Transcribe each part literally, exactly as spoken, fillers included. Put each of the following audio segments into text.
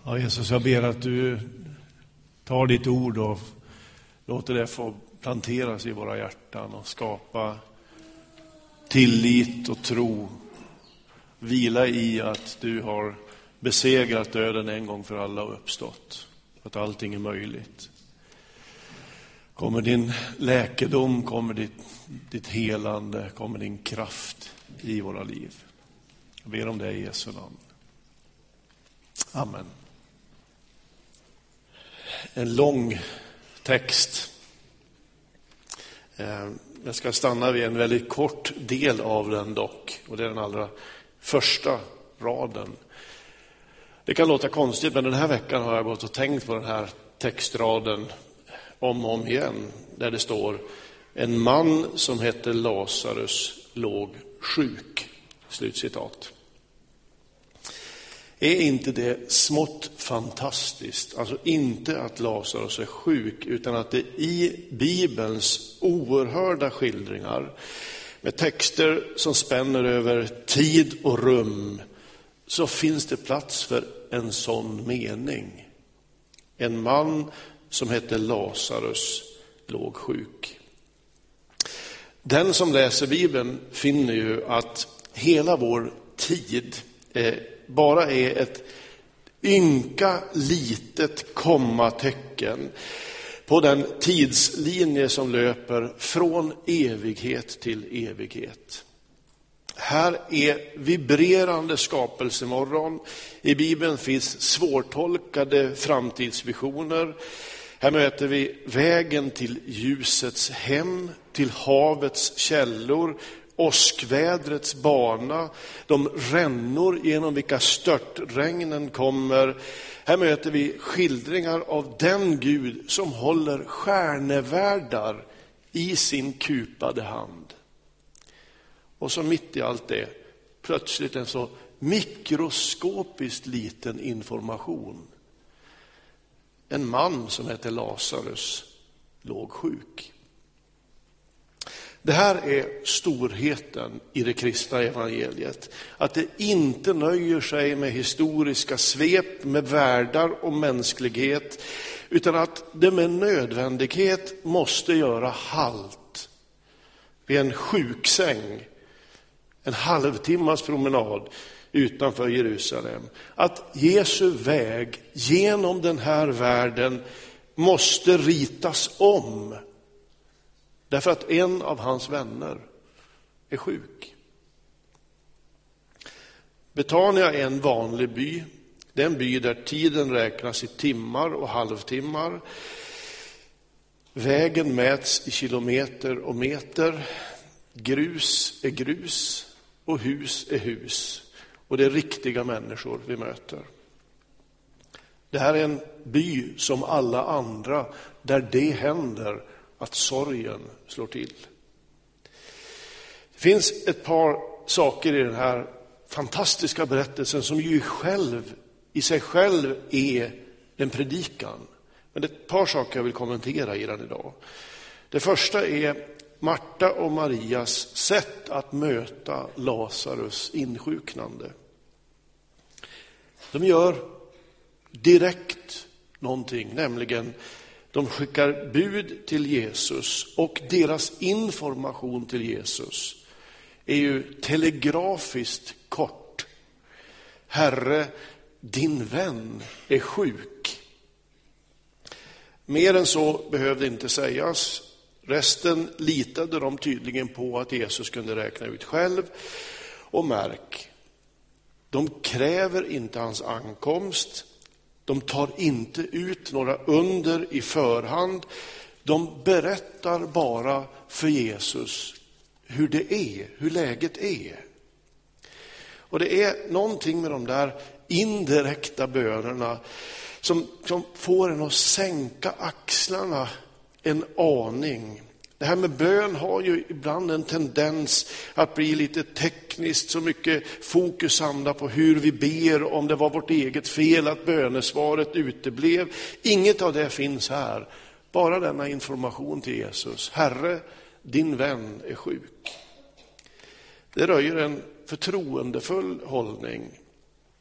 Ja, Jesus, jag ber att du tar ditt ord och låter det få planteras i våra hjärtan och skapa tillit och tro. Vila i att du har besegrat döden en gång för alla och uppstått. Att allting är möjligt. Kommer din läkedom, kommer ditt, ditt helande, kommer din kraft i våra liv. Jag ber om det i Jesu namn. Amen. En lång text. Jag ska stanna vid en väldigt kort del av den dock. Och det är den allra första raden. Det kan låta konstigt, men den här veckan har jag gått och tänkt på den här textraden om och om igen. Där det står: en man som hette Lazarus låg sjuk. Slutcitat. Är inte det smått fantastiskt? Alltså inte att Lazarus är sjuk, utan att det i Bibelns oerhörda skildringar med texter som spänner över tid och rum, så finns det plats för en sån mening. En man som hette Lazarus låg sjuk. Den som läser Bibeln finner ju att hela vår tid eh, bara är ett ynka litet kommatecken på den tidslinje som löper från evighet till evighet. Här är vibrerande skapelsemorgon. I Bibeln finns svårtolkade framtidsvisioner. Här möter vi vägen till ljusets hem, till havets källor, åskvädrets bana, de rännor genom vilka störtregnen kommer. Här möter vi skildringar av den Gud som håller stjärnevärldar i sin kupade hand. Och så mitt i allt det, plötsligt en så mikroskopiskt liten information. En man som heter Lazarus låg sjuk. Det här är storheten i det kristna evangeliet. Att det inte nöjer sig med historiska svep, med världar och mänsklighet, utan att det med nödvändighet måste göra halt vid en sjuksäng, en halvtimmas promenad utanför Jerusalem. Att Jesu väg genom den här världen måste ritas om. Därför att en av hans vänner är sjuk. Betania är en vanlig by. Det är en by där tiden räknas i timmar och halvtimmar. Vägen mäts i kilometer och meter. Grus är grus och hus är hus. Och det är riktiga människor vi möter. Det här är en by som alla andra där det händer att sorgen slår till. Det finns ett par saker i den här fantastiska berättelsen som ju själv, i sig själv är en predikan. Men det är ett par saker jag vill kommentera i den idag. Det första är Marta och Marias sätt att möta Lazarus insjuknande. De gör direkt någonting, nämligen de skickar bud till Jesus, och deras information till Jesus är ju telegrafiskt kort. Herre, din vän är sjuk. Mer än så behövde inte sägas. Resten litade de tydligen på att Jesus kunde räkna ut själv. Och märk, de kräver inte hans ankomst. De tar inte ut några under i förhand. De berättar bara för Jesus hur det är, hur läget är. Och det är någonting med de där indirekta bönerna som, som får en att sänka axlarna en aning. Det här med bön har ju ibland en tendens att bli lite tekniskt, så mycket fokus samlat på hur vi ber, om det var vårt eget fel att bönesvaret uteblev. Inget av det finns här. Bara denna information till Jesus. Herre, din vän är sjuk. Det röjer en förtroendefull hållning.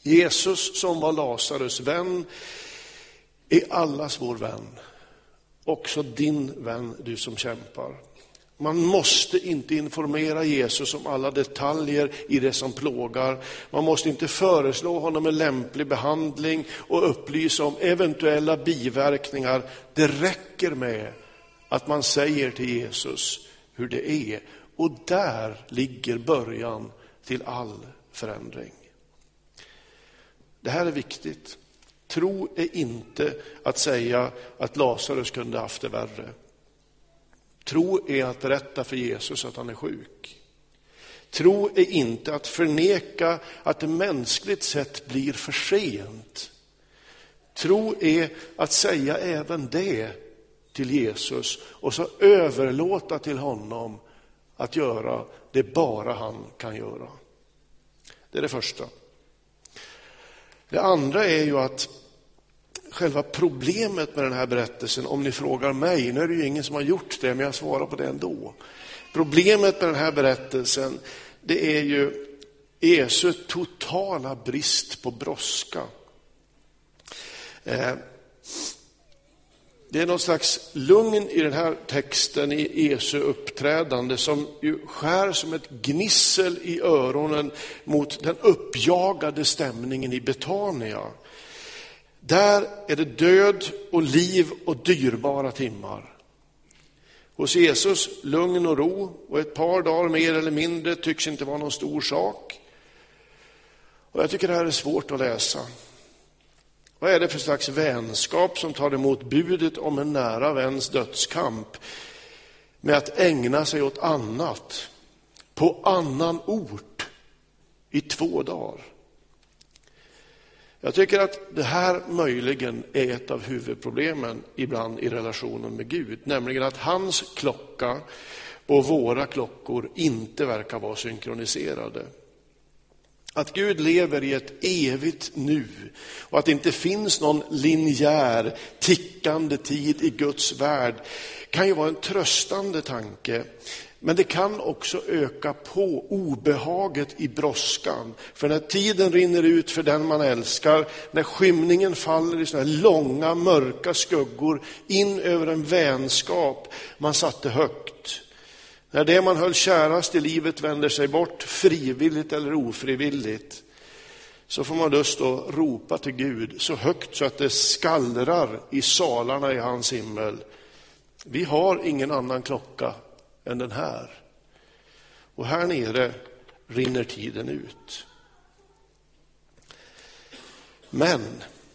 Jesus som var Lazarus vän är allas vår vän. Också din vän, du som kämpar. Man måste inte informera Jesus om alla detaljer i det som plågar. Man måste inte föreslå honom en lämplig behandling och upplysa om eventuella biverkningar. Det räcker med att man säger till Jesus hur det är. Och där ligger början till all förändring. Det här är viktigt. Tro är inte att säga att Lazarus kunde haft det värre. Tro är att berätta för Jesus att han är sjuk. Tro är inte att förneka att det mänskligt sett blir för sent. Tro är att säga även det till Jesus och så överlåta till honom att göra det bara han kan göra. Det är det första. Det andra är ju att själva problemet med den här berättelsen, om ni frågar mig, nu är det ju ingen som har gjort det, men jag svarar på det ändå. Problemet med den här berättelsen, det är ju Jesu totala brist på brådska. Eh, det är någon slags lugn i den här texten i Jesu uppträdande som ju skär som ett gnissel i öronen mot den uppjagade stämningen i Betania. Där är det död och liv och dyrbara timmar. Hos Jesus lugn och ro, och ett par dagar mer eller mindre tycks inte vara någon stor sak. Och jag tycker det här är svårt att läsa. Vad är det för slags vänskap som tar emot budet om en nära väns dödskamp med att ägna sig åt annat på annan ort i två dagar? Jag tycker att det här möjligen är ett av huvudproblemen ibland i relationen med Gud. Nämligen att hans klocka och våra klockor inte verkar vara synkroniserade. Att Gud lever i ett evigt nu och att det inte finns någon linjär tickande tid i Guds värld kan ju vara en tröstande tanke. Men det kan också öka på obehaget i brådskan. För när tiden rinner ut för den man älskar, när skymningen faller i såna här långa mörka skuggor in över en vänskap man satte högt. När det man höll kärast i livet vänder sig bort, frivilligt eller ofrivilligt, så får man lust att ropa till Gud så högt så att det skallrar i salarna i hans himmel. Vi har ingen annan klocka än den här. Och här nere rinner tiden ut. Men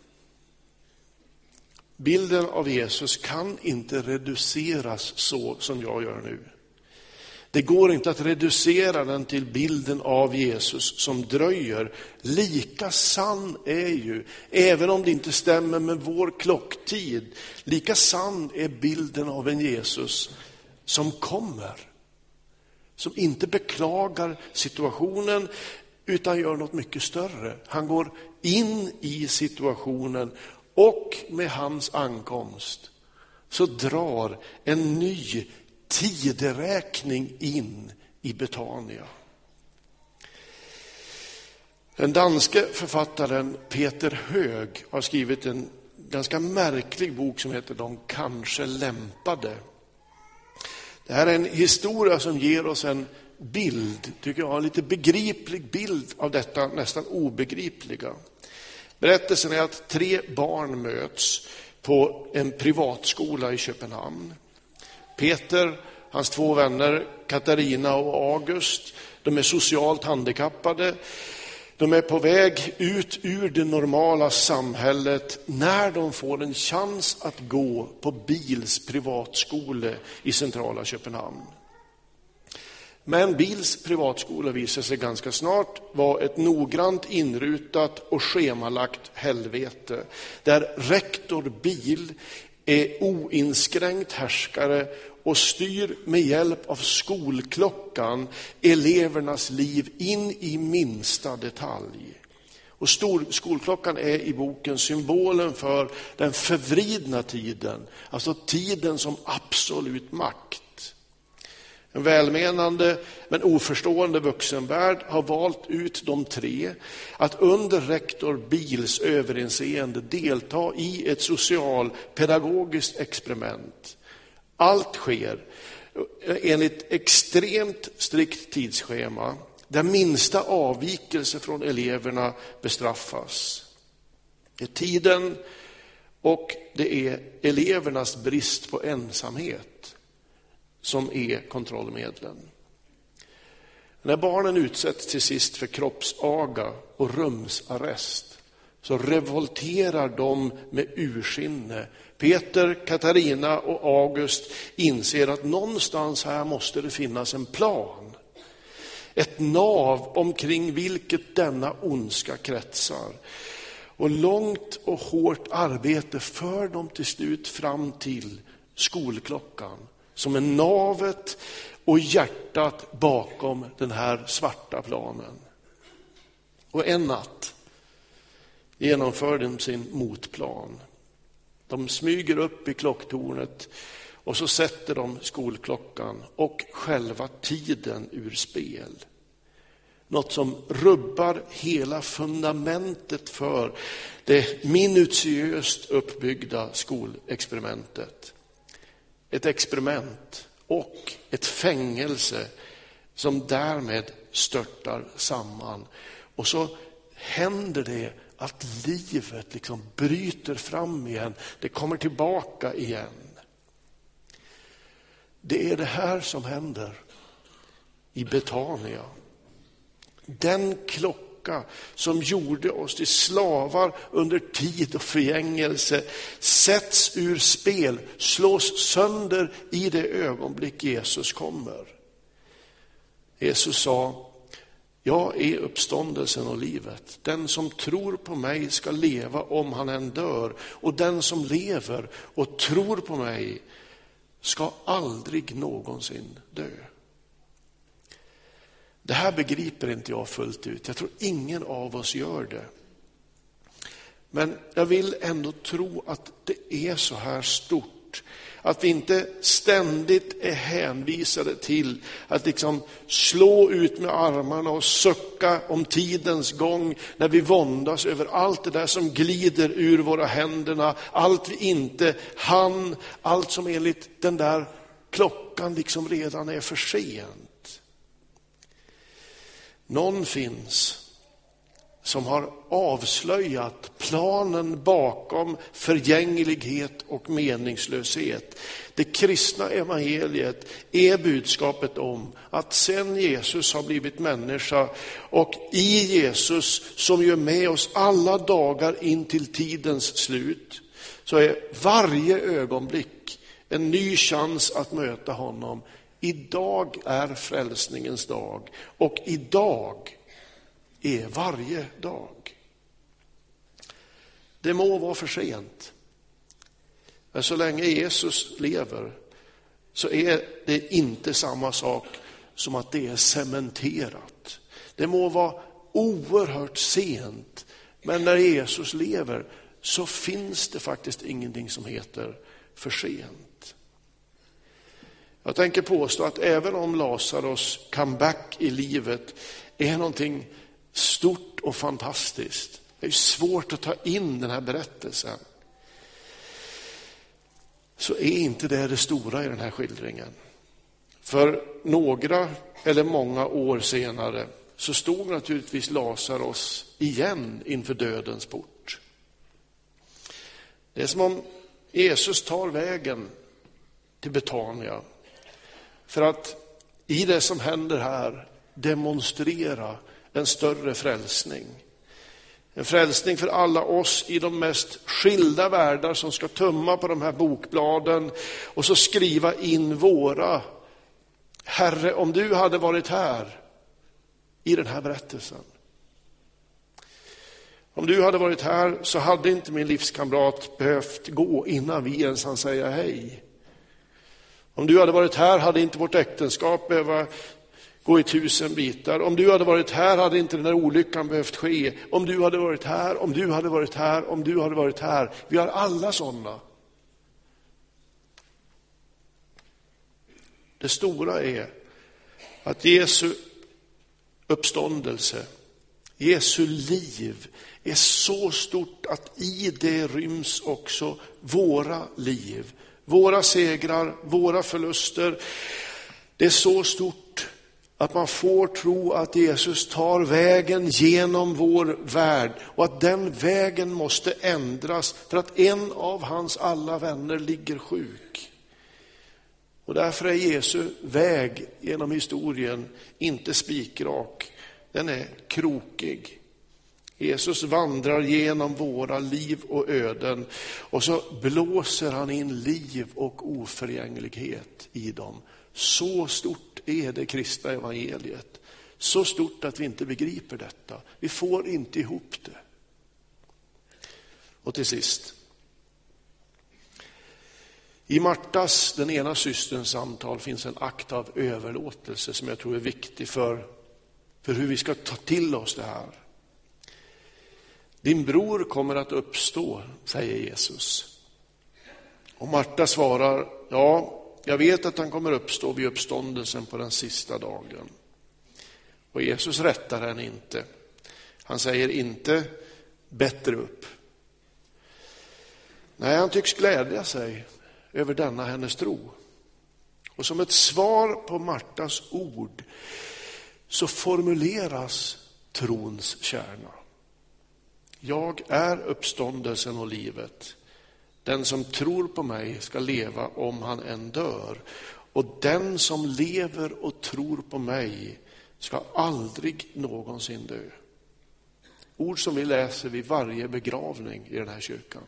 bilden av Jesus kan inte reduceras så som jag gör nu. Det går inte att reducera den till bilden av Jesus som dröjer. Lika sann är ju, även om det inte stämmer med vår klocktid, lika sann är bilden av en Jesus som kommer. Som inte beklagar situationen utan gör något mycket större. Han går in i situationen och med hans ankomst så drar en ny tideräkning in i Betania. Den danske författaren Peter Hög har skrivit en ganska märklig bok som heter De kanske lämpade. Det här är en historia som ger oss en bild, tycker jag, en lite begriplig bild av detta nästan obegripliga. Berättelsen är att tre barn möts på en privatskola i Köpenhamn. Peter, hans två vänner Katarina och August, de är socialt handikappade. De är på väg ut ur det normala samhället när de får en chans att gå på Bils privatskola i centrala Köpenhamn. Men Bils privatskola visar sig ganska snart vara ett noggrant inrutat och schemalagt helvete. Där rektor Bil är oinskränkt härskare och styr med hjälp av skolklockan elevernas liv in i minsta detalj. Och stor, skolklockan är i boken symbolen för den förvridna tiden, alltså tiden som absolut makt. En välmenande men oförstående vuxenvärld har valt ut de tre att under rektor Bils överinseende delta i ett socialpedagogiskt experiment. Allt sker enligt extremt strikt tidsschema där minsta avvikelse från eleverna bestraffas. Det är tiden och det är elevernas brist på ensamhet som är kontrollmedlen. När barnen utsätts till sist för kroppsaga och rumsarrest så revolterar de med ursinne. Peter, Katarina och August inser att någonstans här måste det finnas en plan. Ett nav omkring vilket denna ondska kretsar. Och långt och hårt arbete för dem till slut fram till skolklockan. Som är navet och hjärtat bakom den här svarta planen. Och en natt genomför de sin motplan. De smyger upp i klocktornet och så sätter de skolklockan och själva tiden ur spel. Något som rubbar hela fundamentet för det minutiöst uppbyggda skolexperimentet. Ett experiment och ett fängelse som därmed störtar samman. Och så händer det att livet liksom bryter fram igen. Det kommer tillbaka igen. Det är det här som händer i Betania. Den klocka som gjorde oss till slavar under tid och förgängelse sätts ur spel, slås sönder i det ögonblick Jesus kommer. Jesus sa: jag är uppståndelsen och livet. Den som tror på mig ska leva om han än dör. Och den som lever och tror på mig ska aldrig någonsin dö. Det här begriper inte jag fullt ut. Jag tror ingen av oss gör det. Men jag vill ändå tro att det är så här stort. Att vi inte ständigt är hänvisade till att liksom slå ut med armarna och sucka om tidens gång när vi våndas över allt det där som glider ur våra händerna. Allt vi inte hann, allt som enligt den där klockan liksom redan är för sent. Någon finns som har avslöjat planen bakom förgänglighet och meningslöshet. Det kristna evangeliet är budskapet om att sen Jesus har blivit människa och i Jesus som gör med oss alla dagar in till tidens slut, så är varje ögonblick en ny chans att möta honom. Idag är frälsningens dag och idag är varje dag. Det må vara för sent. Men så länge Jesus lever så är det inte samma sak som att det är cementerat. Det må vara oerhört sent. Men när Jesus lever så finns det faktiskt ingenting som heter för sent. Jag tänker påstå att även om Lazarus comeback i livet är någonting stort och fantastiskt. Det är svårt att ta in den här berättelsen. Så är inte det det stora i den här skildringen. För några eller många år senare så stod naturligtvis Lazarus igen inför dödens port. Det är som om Jesus tar vägen till Betania för att i det som händer här demonstrera en större frälsning. En frälsning för alla oss i de mest skilda världar som ska tumma på de här bokbladen och så skriva in våra. Herre, om du hade varit här i den här berättelsen. Om du hade varit här så hade inte min livskamrat behövt gå innan vi ens hann säga hej. Om du hade varit här hade inte vårt äktenskap behöva gå i tusen bitar. Om du hade varit här hade inte den här olyckan behövt ske. Om du hade varit här, om du hade varit här, om du hade varit här. Vi har alla sådana. Det stora är att Jesu uppståndelse, Jesu liv är så stort att i det ryms också våra liv, våra segrar, våra förluster. Det är så stort att man får tro att Jesus tar vägen genom vår värld och att den vägen måste ändras för att en av hans alla vänner ligger sjuk. Och därför är Jesu väg genom historien inte spikrak, den är krokig. Jesus vandrar genom våra liv och öden och så blåser han in liv och oförgänglighet i dem. Så stort är det kristna evangeliet. Så stort att vi inte begriper detta. Vi får inte ihop det. Och till sist. I Martas, den ena systerns samtal, finns en akt av överlåtelse som jag tror är viktig för, för hur vi ska ta till oss det här. Din bror kommer att uppstå, säger Jesus. Och Marta svarar, ja, jag vet att han kommer uppstå vid uppståndelsen på den sista dagen. Och Jesus rättar henne inte. Han säger inte, bättre upp. Nej, han tycks glädja sig över denna hennes tro. Och som ett svar på Martas ord så formuleras trons kärna. Jag är uppståndelsen och livet. Den som tror på mig ska leva om han än dör. Och den som lever och tror på mig ska aldrig någonsin dö. Ord som vi läser vid varje begravning i den här kyrkan.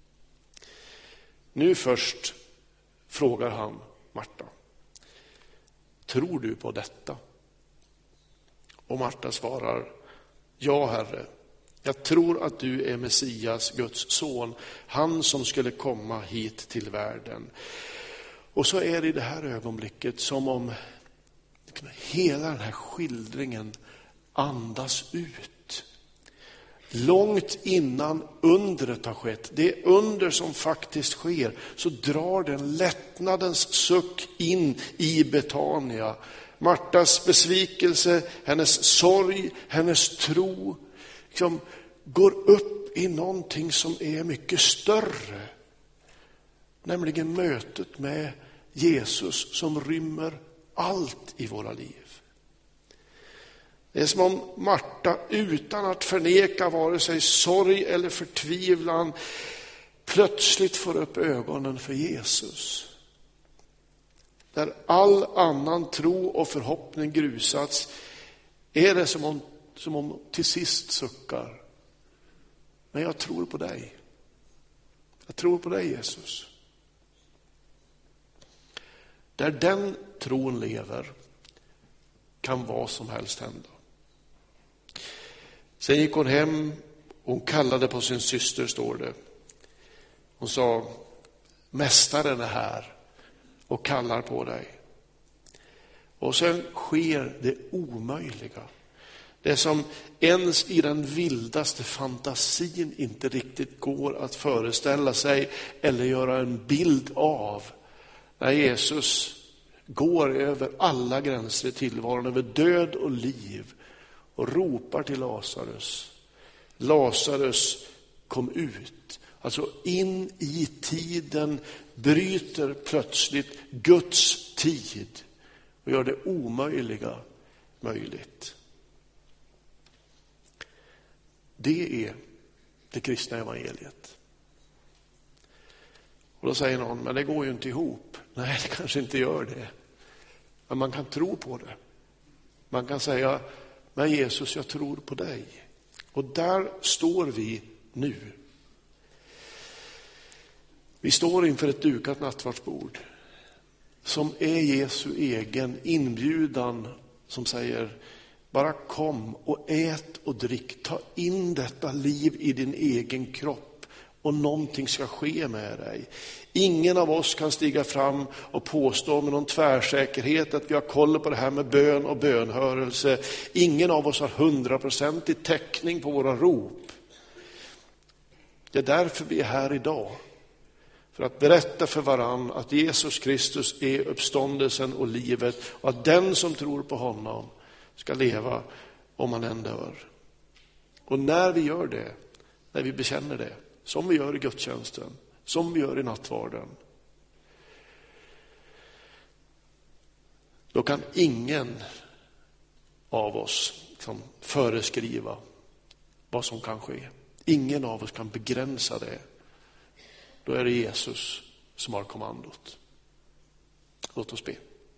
Nu först frågar han Marta. Tror du på detta? Och Marta svarar, ja Herre. Jag tror att du är Messias, Guds son, han som skulle komma hit till världen. Och så är det i det här ögonblicket som om hela den här skildringen andas ut. Långt innan undret har skett, det under som faktiskt sker, så drar den lättnadens suck in i Betania. Martas besvikelse, hennes sorg, hennes tro liksom går upp i någonting som är mycket större. Nämligen mötet med Jesus som rymmer allt i våra liv. Det är som om Marta utan att förneka vare sig sorg eller förtvivlan plötsligt får upp ögonen för Jesus. Där all annan tro och förhoppning grusats är det som om, som om till sist suckar. Men jag tror på dig. Jag tror på dig Jesus. Där den tron lever kan vad som helst hända. Sen gick hon hem och hon kallade på sin syster, står det. Hon sa, mästaren är här och kallar på dig. Och sen sker det omöjliga. Det som ens i den vildaste fantasin inte riktigt går att föreställa sig eller göra en bild av. När Jesus går över alla gränser i tillvaron, över död och liv och ropar till Lazarus. Lazarus, kom ut. Alltså in i tiden bryter plötsligt Guds tid och gör det omöjliga möjligt. Det är det kristna evangeliet. Och då säger någon, men det går ju inte ihop. Nej, det kanske inte gör det. Men man kan tro på det. Man kan säga, men Jesus, jag tror på dig. Och där står vi nu. Vi står inför ett dukat nattvardsbord som är Jesu egen inbjudan som säger, bara kom och ät och drick. Ta in detta liv i din egen kropp och någonting ska ske med dig. Ingen av oss kan stiga fram och påstå med någon tvärsäkerhet att vi har koll på det här med bön och bönhörelse. Ingen av oss har hundraprocentig täckning på våra rop. Det är därför vi är här idag. för att berätta för varann att Jesus Kristus är uppståndelsen och livet och att den som tror på honom ska leva om han än dör. Och när vi gör det, när vi bekänner det, som vi gör i gudstjänsten, som vi gör i nattvarden, då kan ingen av oss liksom föreskriva vad som kan ske. Ingen av oss kan begränsa det. Då är det Jesus som har kommandot. Låt oss be.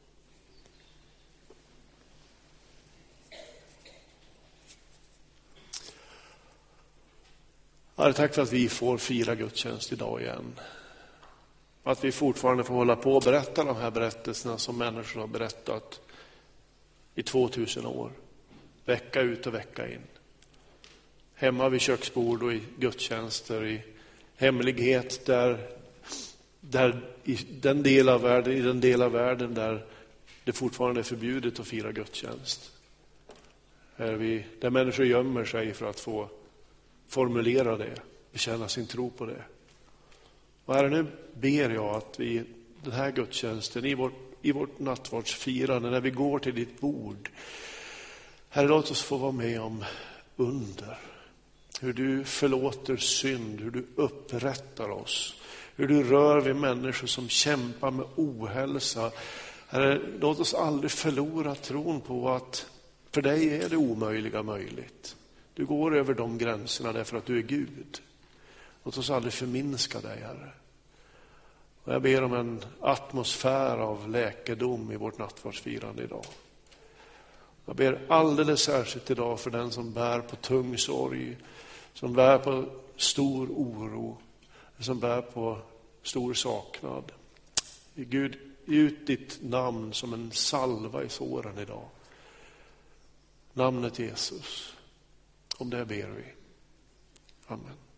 Herre, tack för att vi får fira gudstjänst idag igen. Att vi fortfarande får hålla på och berätta de här berättelserna som människor har berättat i tvåtusen år. Vecka ut och vecka in. Hemma vid köksbord och i gudstjänster, i hemlighet där, där i, den del av världen, i den del av världen där det fortfarande är förbjudet att fira gudstjänst. Där, vi, där människor gömmer sig för att få formulera det, bekänna sin tro på det. Och Herre, nu ber jag att vi den här gudstjänsten, i vårt, i vårt nattvardsfirande, när vi går till ditt bord, Herre, låt oss få vara med om under. Hur du förlåter synd, hur du upprättar oss, hur du rör vid människor som kämpar med ohälsa. Herre, låt oss aldrig förlora tron på att för dig är det omöjliga möjligt. Du går över de gränserna därför att du är Gud. Låt oss aldrig förminska dig, Herre. Och jag ber om en atmosfär av läkedom i vårt nattvardsfirande idag. Jag ber alldeles särskilt idag för den som bär på tung sorg, som bär på stor oro, som bär på stor saknad. Gud, ut ditt namn som en salva i såren idag. Namnet Jesus. Om det ber vi. Amen.